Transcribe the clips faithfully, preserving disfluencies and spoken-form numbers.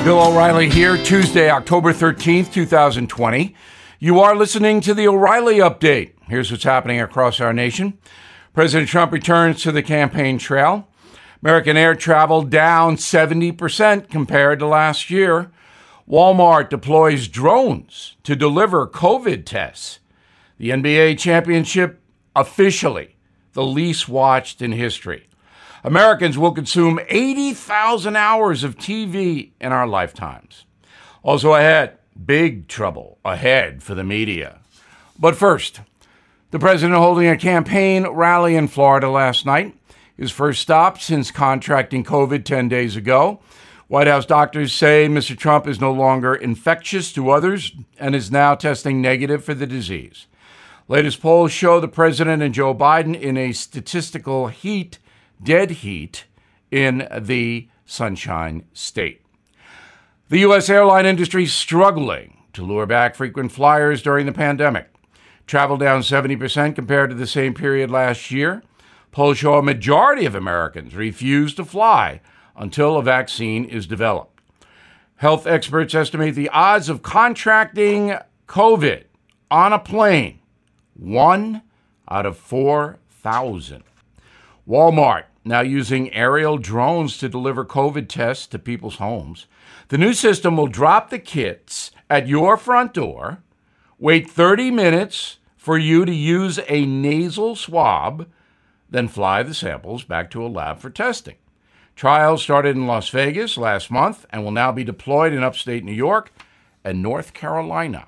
Bill O'Reilly here, Tuesday, October thirteenth, twenty twenty. You are listening to the O'Reilly Update. Here's what's happening across our nation. President Trump returns to the campaign trail. American air travel down seventy percent compared to last year. Walmart deploys drones to deliver COVID tests. The N B A championship officially the least watched in history. Americans will consume eighty thousand hours of T V in our lifetimes. Also ahead, big trouble ahead for the media. But first, the president holding a campaign rally in Florida last night. His first stop since contracting COVID ten days ago. White House doctors say Mister Trump is no longer infectious to others and is now testing negative for the disease. Latest polls show the president and Joe Biden in a statistical heat, dead heat, in the Sunshine State. The U S airline industry is struggling to lure back frequent flyers during the pandemic. Travel down seventy percent compared to the same period last year. Polls show a majority of Americans refuse to fly until a vaccine is developed. Health experts estimate the odds of contracting COVID on a plane, one out of four thousand. Walmart now using aerial drones to deliver COVID tests to people's homes. The new system will drop the kits at your front door, wait thirty minutes for you to use a nasal swab, then fly the samples back to a lab for testing. Trials started in Las Vegas last month and will now be deployed in upstate New York and North Carolina.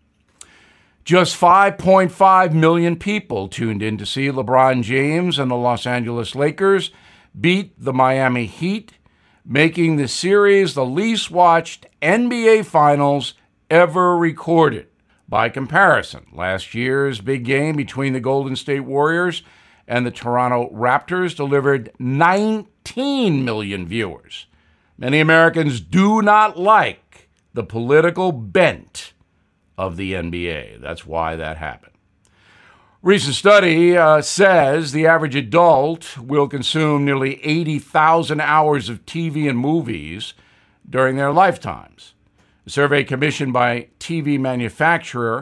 Just five point five million people tuned in to see LeBron James and the Los Angeles Lakers beat the Miami Heat, making the series the least watched N B A Finals ever recorded. By comparison, last year's big game between the Golden State Warriors and the Toronto Raptors delivered nineteen million viewers. Many Americans do not like the political bent of the N B A. That's why that happened. Recent study uh, says the average adult will consume nearly eighty thousand hours of T V and movies during their lifetimes. A survey commissioned by T V manufacturer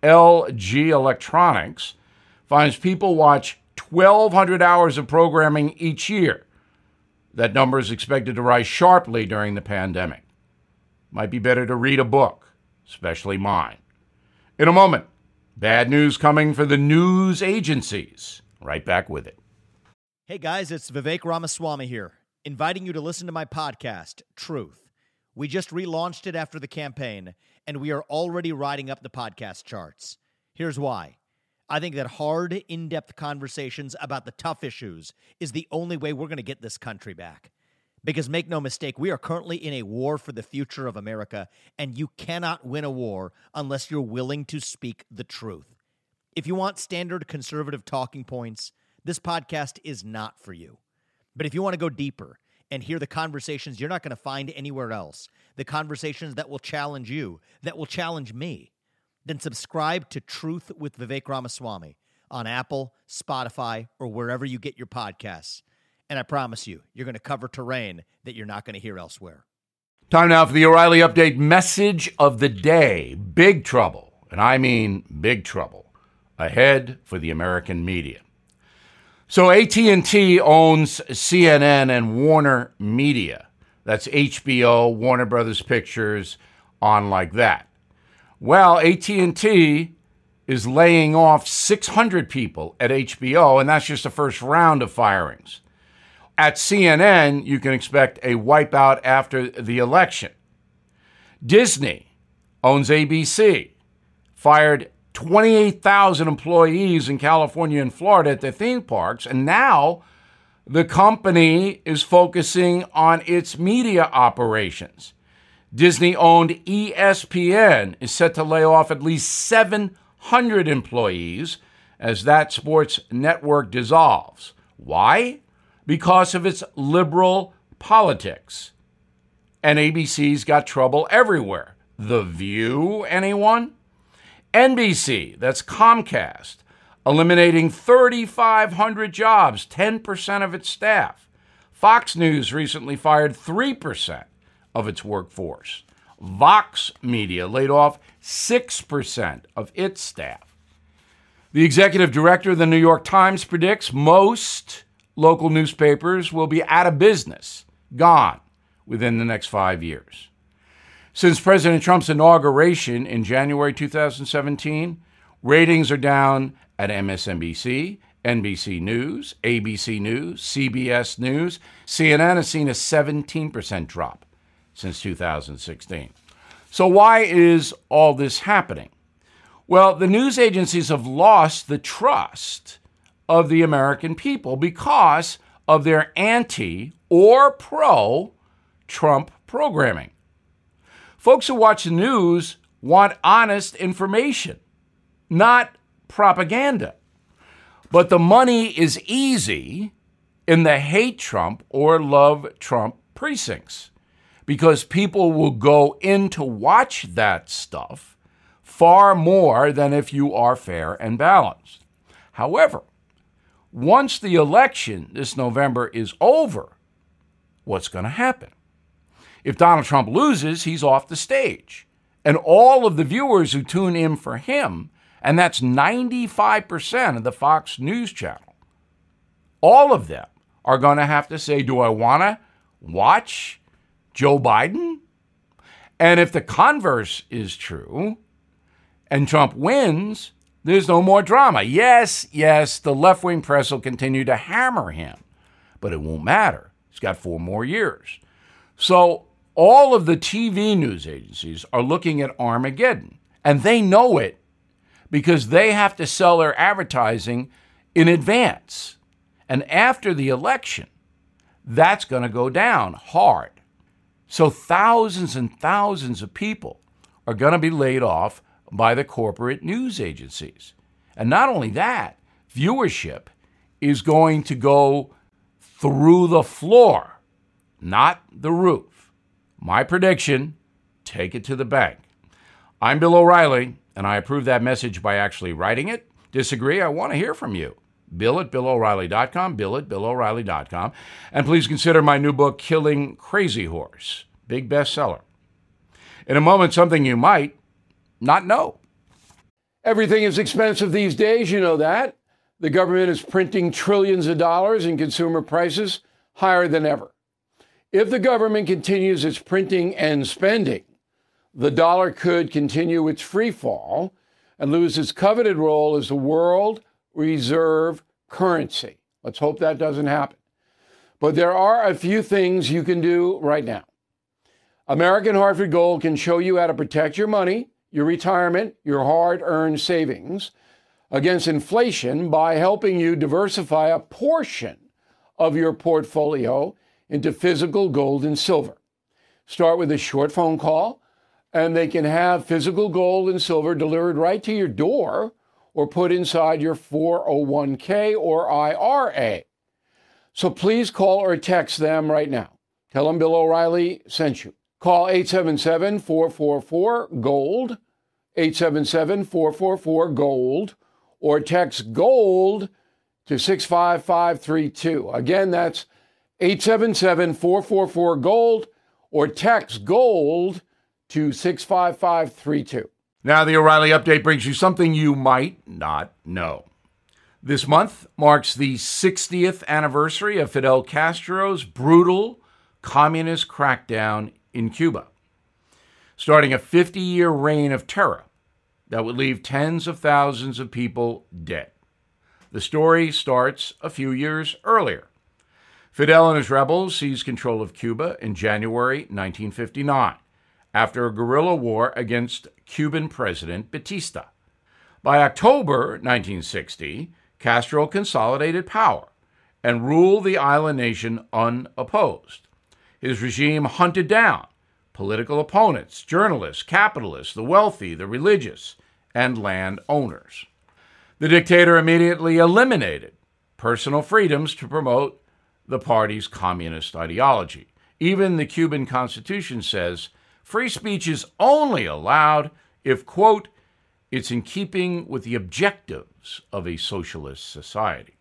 L G Electronics finds people watch twelve hundred hours of programming each year. That number is expected to rise sharply during the pandemic. Might be better to read a book, especially mine. In a moment, bad news coming for the news agencies. Right back with it. Hey guys, it's Vivek Ramaswamy here, inviting you to listen to my podcast, Truth. We just relaunched it after the campaign, and we are already riding up the podcast charts. Here's why. I think that hard, in-depth conversations about the tough issues is the only way we're going to get this country back. Because make no mistake, we are currently in a war for the future of America, and you cannot win a war unless you're willing to speak the truth. If you want standard conservative talking points, this podcast is not for you. But if you want to go deeper and hear the conversations you're not going to find anywhere else, the conversations that will challenge you, that will challenge me, then subscribe to Truth with Vivek Ramaswamy on Apple, Spotify, or wherever you get your podcasts. And I promise you, you're going to cover terrain that you're not going to hear elsewhere. Time now for the O'Reilly Update message of the day. Big trouble, and I mean big trouble, ahead for the American media. So A T and T owns C N N and Warner Media. That's H B O, Warner Brothers Pictures, on like that. Well, A T and T is laying off six hundred people at H B O, and that's just the first round of firings. At C N N, you can expect a wipeout after the election. Disney owns A B C, fired twenty-eight thousand employees in California and Florida at their theme parks, and now the company is focusing on its media operations. Disney-owned E S P N is set to lay off at least seven hundred employees as that sports network dissolves. Why? Because of its liberal politics. And A B C's got trouble everywhere. The View, anyone? N B C, that's Comcast, eliminating thirty-five hundred jobs, ten percent of its staff. Fox News recently fired three percent of its workforce. Vox Media laid off six percent of its staff. The executive director of the New York Times predicts most local newspapers will be out of business, gone, within the next five years. Since President Trump's inauguration in January two thousand seventeen, ratings are down at M S N B C, N B C News, A B C News, C B S News. C N N has seen a seventeen percent drop since two thousand sixteen. So why is all this happening? Well, the news agencies have lost the trust of the American people because of their anti or pro-Trump programming. Folks who watch the news want honest information, not propaganda. But the money is easy in the hate Trump or love Trump precincts because people will go in to watch that stuff far more than if you are fair and balanced. However, once the election this November is over, what's going to happen? If Donald Trump loses, he's off the stage. And all of the viewers who tune in for him, and that's ninety-five percent of the Fox News channel, all of them are going to have to say, do I want to watch Joe Biden? And if the converse is true, and Trump wins, there's no more drama. Yes, yes, the left-wing press will continue to hammer him, but it won't matter. He's got four more years. So all of the T V news agencies are looking at Armageddon, and they know it because they have to sell their advertising in advance. And after the election, that's going to go down hard. So thousands and thousands of people are going to be laid off by the corporate news agencies. And not only that, viewership is going to go through the floor, not the roof. My prediction, take it to the bank. I'm Bill O'Reilly, and I approve that message by actually writing it. Disagree? I want to hear from you. Bill at Bill O'Reilly dot com, Bill at Bill O'Reilly dot com. And please consider my new book, Killing Crazy Horse, big bestseller. In a moment, something you might not know. Everything is expensive these days, you know that. The government is printing trillions of dollars and consumer prices higher than ever. If the government continues its printing and spending, the dollar could continue its free fall and lose its coveted role as the world reserve currency. Let's hope that doesn't happen. But there are a few things you can do right now. American Hartford Gold can show you how to protect your money, your retirement, your hard-earned savings against inflation by helping you diversify a portion of your portfolio into physical gold and silver. Start with a short phone call, and they can have physical gold and silver delivered right to your door or put inside your four oh one k or I R A. So please call or text them right now. Tell them Bill O'Reilly sent you. Call eight seven seven, four four four, GOLD, eight seven seven, four four four, GOLD, or text GOLD to six five five three two. Again, that's eight seven seven, four four four, GOLD, or text GOLD to six five five three two. Now, the O'Reilly Update brings you something you might not know. This month marks the sixtieth anniversary of Fidel Castro's brutal communist crackdown in Cuba, starting a fifty-year reign of terror that would leave tens of thousands of people dead. The story starts a few years earlier. Fidel and his rebels seized control of Cuba in January nineteen fifty-nine after a guerrilla war against Cuban President Batista. By October nineteen sixty, Castro consolidated power and ruled the island nation unopposed. His regime hunted down political opponents, journalists, capitalists, the wealthy, the religious, and landowners. The dictator immediately eliminated personal freedoms to promote the party's communist ideology. Even the Cuban Constitution says free speech is only allowed if, quote, it's in keeping with the objectives of a socialist society.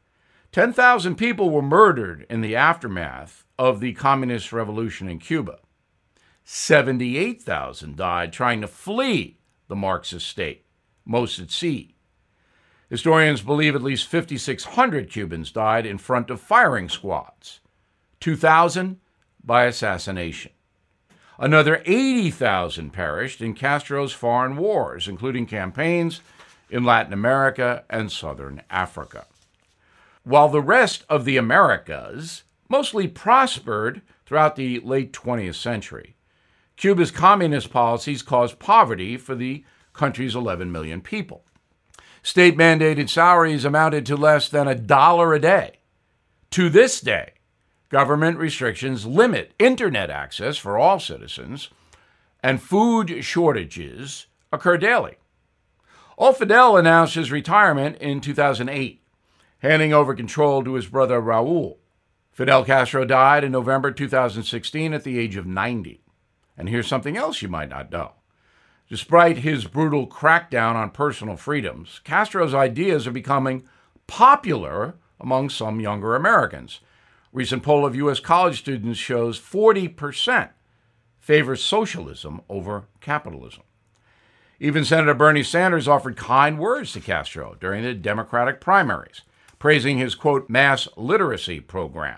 ten thousand people were murdered in the aftermath of the communist revolution in Cuba. seventy-eight thousand died trying to flee the Marxist state, most at sea. Historians believe at least five thousand six hundred Cubans died in front of firing squads, two thousand by assassination. Another eighty thousand perished in Castro's foreign wars, including campaigns in Latin America and Southern Africa. While the rest of the Americas mostly prospered throughout the late twentieth century, Cuba's communist policies caused poverty for the country's eleven million people. State-mandated salaries amounted to less than a dollar a day. To this day, government restrictions limit internet access for all citizens, and food shortages occur daily. Old Fidel announced his retirement in two thousand eight, handing over control to his brother Raul. Fidel Castro died in November two thousand sixteen at the age of ninety. And here's something else you might not know. Despite his brutal crackdown on personal freedoms, Castro's ideas are becoming popular among some younger Americans. Recent poll of U S college students shows forty percent favor socialism over capitalism. Even Senator Bernie Sanders offered kind words to Castro during the Democratic primaries, praising his, quote, mass literacy program.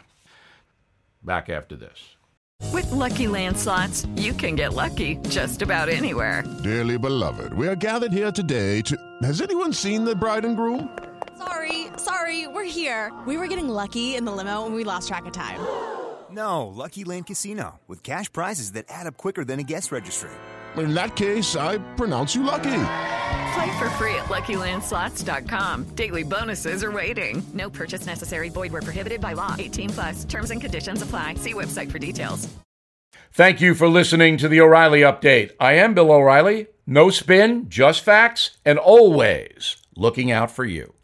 Back after this. With Lucky Land Slots, you can get lucky just about anywhere. Dearly beloved, we are gathered here today to... Has anyone seen the bride and groom? Sorry, sorry, we're here. We were getting lucky in the limo and we lost track of time. No, Lucky Land Casino, with cash prizes that add up quicker than a guest registry. In that case, I pronounce you lucky. Play for free at Lucky Land Slots dot com. Daily bonuses are waiting. No purchase necessary. Void where prohibited by law. eighteen plus. Terms and conditions apply. See website for details. Thank you for listening to the O'Reilly Update. I am Bill O'Reilly. No spin, just facts, and always looking out for you.